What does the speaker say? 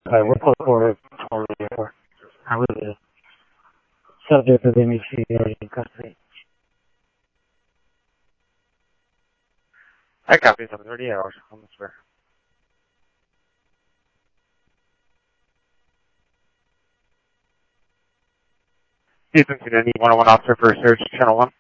we're close forward. I was the subject of MEC in custody. I copy 7:30 hours on the square. Houston, any 101 officer for search channel 1?